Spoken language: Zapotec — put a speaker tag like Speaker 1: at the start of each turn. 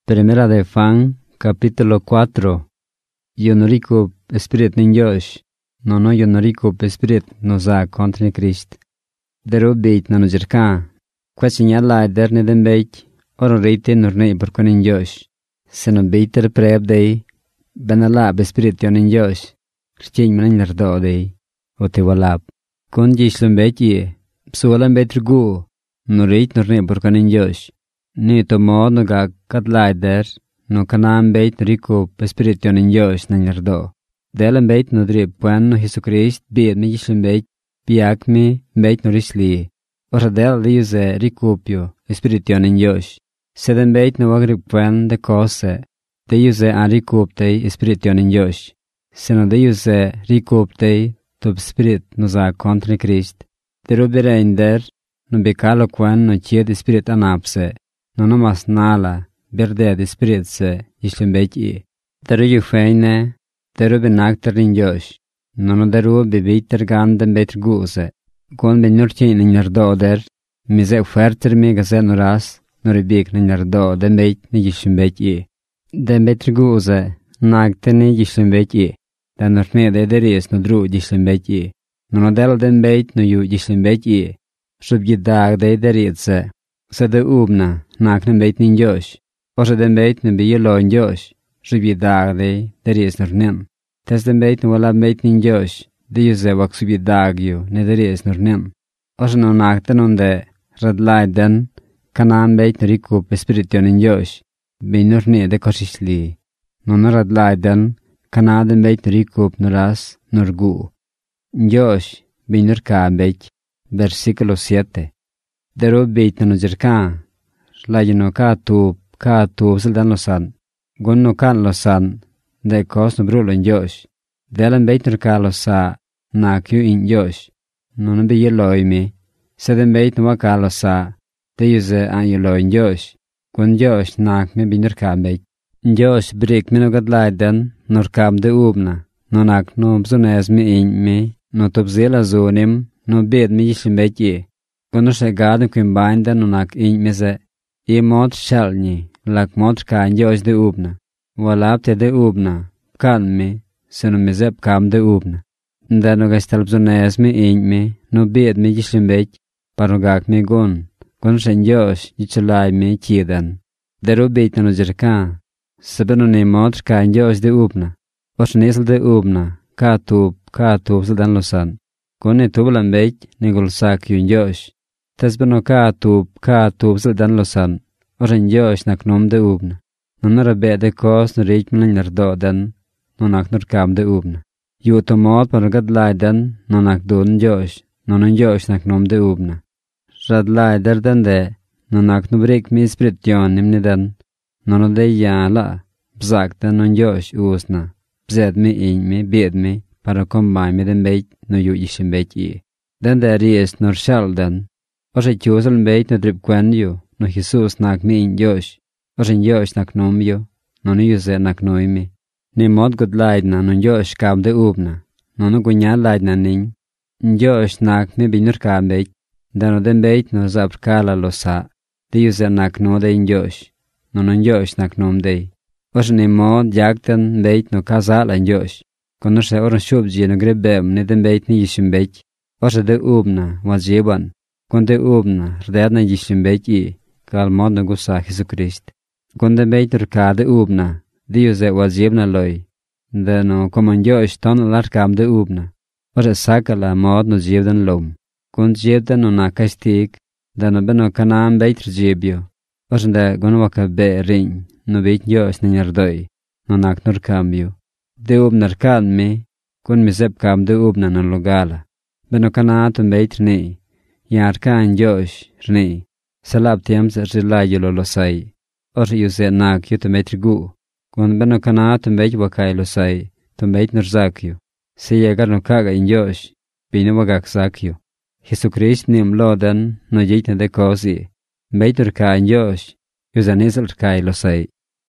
Speaker 1: Primera de Juan, capítulo 4. Yo no rico Spirit nin Josh, no yo no rico Spirit no za kontra ni Krist. Dero beit no jerka. Kwasinya la der ne den beit, oro reite no ne por nin Josh. Se no beiter preb dei, benala Spirit yo nin Josh. Rchin man lerdo dei, o te walab. Kon jislum beit ye, psualam beit gu, no reit no ne por nin Josh. Ni to mod no ga kat leider, no kanam beit rico Spirit yo nin Josh nan lerdo. Delen beit no drip puen no Jesucrist bid mi jislum beit, piak mi beit no risli. Ora del liuze ricupio Spirit yo nin Josh. Seden beit no agrip puen de cose, de yuze an ricuptei Spirit yo nin Josh. Se no de yuze ricuptei top Spirit no za kontra ni Krist. De rubere inder, no becalo quen no chied Spirit anapse. No nomas nala, berde de Spirit se, jislum beit i. Deru yu feine, deru benakter nin Josh. No deru bebiter ganden beter guse. Gon ben nurchin in nerdoder, mize uferter mi gazel no ras, no ribik in nerdo, den beit ni jislum beit i. Den beter guse, nagter ni jislum beit i. Den nurme de deris no dru jislum beit i. No del den beit no yu jislum beit i. Shubgidag de deritse. Se de ubna, naknen beit nin Josh. Ose den beit ne biyelo in Josh. Shubgidag de deris nurnen. Tes den beit no wala beit nin Josh. De yuze wak shubgidag yu ne deris nurnen. Ose no nakten onde radlaiden kanan beit no rikup Spirit yo nin Josh. Bin nurne de koshisli. No radlaiden kanaden beit no rikup nuras nurgu. Josh bin nurka beit. Versículo 7. Dero beit no jerka. Lajino ka tu sildan losan. Gon no kan losan. De kos no brulo in Josh. Delen beit nurka losa. Na kyu in Josh. No be yeloi mi. Seden beit no waka losa. De yuze an yeloi in Josh. Gon Josh nak me bin nurka beit. Josh brik mi no gadlaiden. Nurkam de ubna. No nak no bzunez mi in mi. No tobzela zonim. No bed mi jislum beit i. Gono se gaden kvim bainda no nak in mize. I mod shalni. Lak mod ka in Josh de ubna. Walapte de ubna. Kalmi. Se no mizep kam de ubna. Da no gastalbzunez mi in mi. No bed mi jislum beit. Parogak mi gon. Gono se in Josh jichalai mi chidan. Dero beit no jerka. Sabeno ne mod ka in Josh de ubna. Os nesl de ubna. Ka tub sildan losan. Kone tubulan beit nigol sak yun Josh. Tesbeno ka tub sildan losan. Oren Josh nak nom de ubna. Nonara be de kos no reich milan nerdoden. Nonak nurkam de ubna. Yu tomod paragad laiden nonak dun Josh. Nonon Josh nak nom de ubna. Rad laider den de. Nonak nubrik mi Spirit yon nimniden. Nono de yala. Bzak den non Josh usna. Bzed mi in mi bed mi. Para combine med den beit no yu ishim beit i. Den der is nor shalden. Ose chusel beit no drip quen yu. No Jesus nak mi in Josh. Ose in Josh nak nom yu. No no yuze nak noimi. Ni mod god laidna no Josh kab de ubna. No no gunya laidna ning. In Josh nak mi binur kab beit. Den den beit no zabr kala losa. De yuze nak no de in Josh. No no Josh nak nom de. Ose ni mod jagten beit no kazala in Josh. Kono se oran shubji no grebem ne den beit ni yishim beit. Ose de ubna wajiban. Kon de ubna rdedna yishim beit i. Kal mod no gusa Jesucrist. Kon de beit rka de ubna. Diuze wajibna loi. De no komon Josh ton larkam de ubna. Ose sakala mod no jibdan lom. Kon jibdan no nakastik. De no beno kanam beit rjibio. Ose de gonwaka be ring. No beit Josh ni nerdoi. No nak nurkambio. De ubnar kalmi, kun mi zep kam de ubna no logala. Beno kanatun beit rni, yar kan Josh rni, salab tiams rilay lo losai. Or yuze nak yu tumet gu, kun beno kanatun beit wakai losai, tumet nurzakyu. Se yegar no kaga in Josh, bino wagak sakyu. Jesucrist nim lodan no jitne de kosi, beit urka in Josh, yuzanisal kai losai.